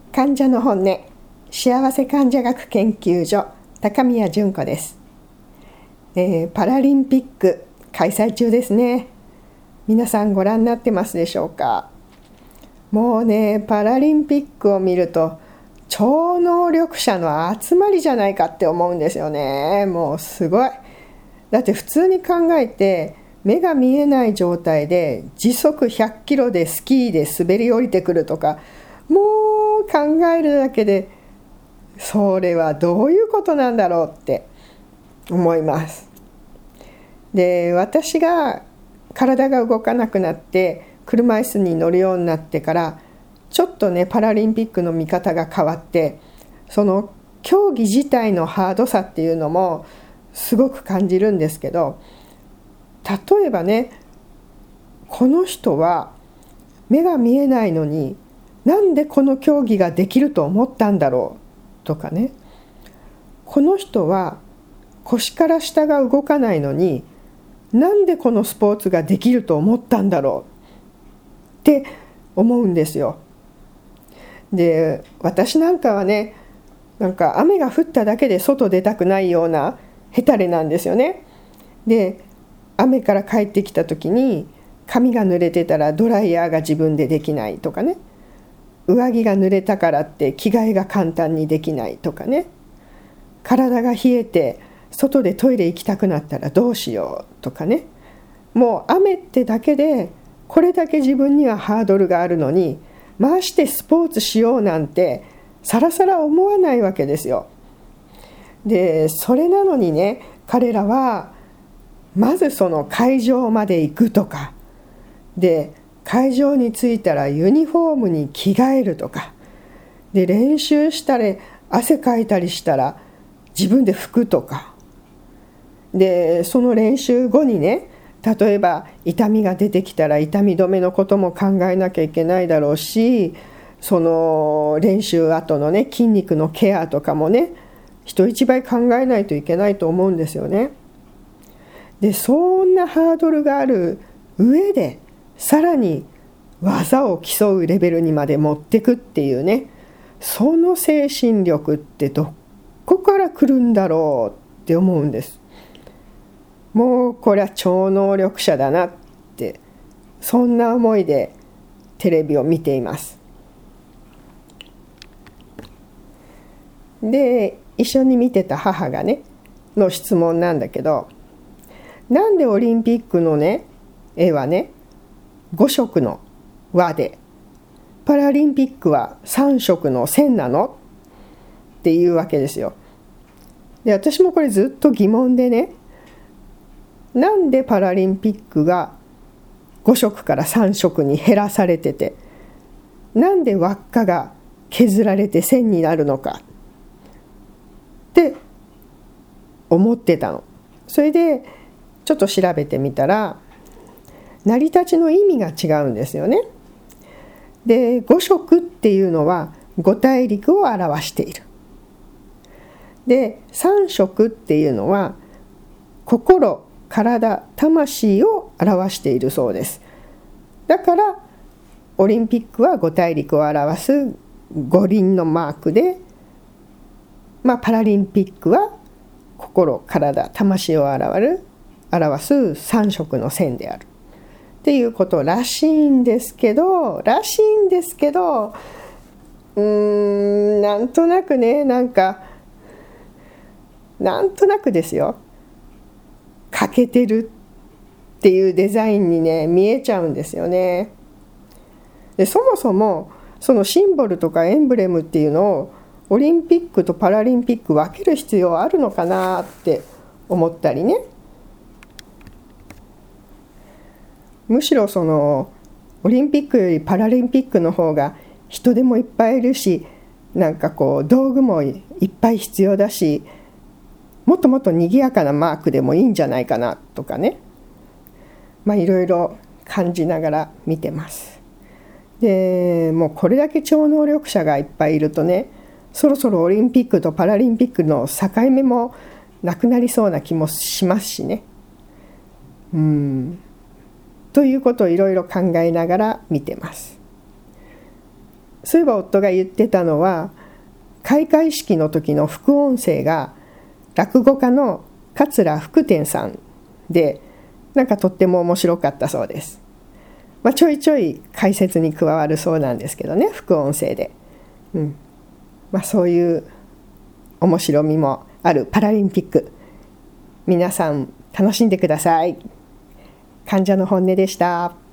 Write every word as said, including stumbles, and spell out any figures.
患者の本音、幸せ患者学研究所高宮純子です、えー、パラリンピック開催中ですね。皆さんご覧になってますでしょうか。もうね、パラリンピックを見ると超能力者の集まりじゃないかって思うんですよね。もうすごい。だって普通に考えて目が見えない状態で時速ひゃっキロでスキーで滑り降りてくるとか、もう考えるだけでそれはどういうことなんだろうって思います。で、私が体が動かなくなって車椅子に乗るようになってからちょっとねパラリンピックの見方が変わって、その競技自体のハードさっていうのもすごく感じるんですけど、例えばね、この人は目が見えないのになんでこの競技ができると思ったんだろうとかね、この人は腰から下が動かないのになんでこのスポーツができると思ったんだろうって思うんですよ。で、私なんかはね、なんか雨が降っただけで外出たくないようなヘタレなんですよね。で、雨から帰ってきた時に髪が濡れてたらドライヤーが自分でできないとかね、上着が濡れたからって着替えが簡単にできないとかね、体が冷えて外でトイレ行きたくなったらどうしようとかね、もう雨ってだけでこれだけ自分にはハードルがあるのに、ましてスポーツしようなんてさらさら思わないわけですよ。で、それなのにね、彼らはまずその会場まで行くとかで、会場に着いたらユニフォームに着替えるとかで、練習したり汗かいたりしたら自分で拭くとかで、その練習後にね、例えば痛みが出てきたら痛み止めのことも考えなきゃいけないだろうし、その練習後のね筋肉のケアとかもね人一倍考えないといけないと思うんですよね。で、そんなハードルがある上でさらに技を競うレベルにまで持ってくっていうね、その精神力ってどこから来るんだろうって思うんです。もうこれは超能力者だなって、そんな思いでテレビを見ています。で、一緒に見てた母がねの質問なんだけど、なんでオリンピックのね絵はねご色の輪でパラリンピックはさん色の線なのっていうわけですよ。で、私もこれずっと疑問でね、なんでパラリンピックがご色からさん色に減らされてて、なんで輪っかが削られて線になるのかって思ってたの。それでちょっと調べてみたら、成り立ちの意味が違うんですよね。で、ご色っていうのはご大陸を表している。で、さん色っていうのは心、体、魂を表しているそうです。だからオリンピックはご大陸を表す五輪のマークで、まあ、パラリンピックは心、体、魂を表る表すさん色の線であるっていうことらしいんですけどらしいんですけどうーんなんとなくね、なんかなんとなくですよ、欠けてるっていうデザインにね見えちゃうんですよね。で、そもそもそのシンボルとかエンブレムっていうのをオリンピックとパラリンピック分ける必要あるのかなって思ったりね。むしろそのオリンピックよりパラリンピックの方が人手もいっぱいいるし、なんかこう道具もいっぱい必要だし、もっともっと賑やかなマークでもいいんじゃないかなとかね、まあいろいろ感じながら見てます。で、もうこれだけ超能力者がいっぱいいるとね、そろそろオリンピックとパラリンピックの境目もなくなりそうな気もしますしね。うんということをいろいろ考えながら見てます。 そういえば夫が言ってたのは、開会式の時の副音声が落語家の桂福天さんで、なんかとっても面白かったそうです。まあ、ちょいちょい解説に加わるそうなんですけどね、副音声で、うんまあ、そういう面白みもあるパラリンピック、皆さん楽しんでください。患者の本音でした。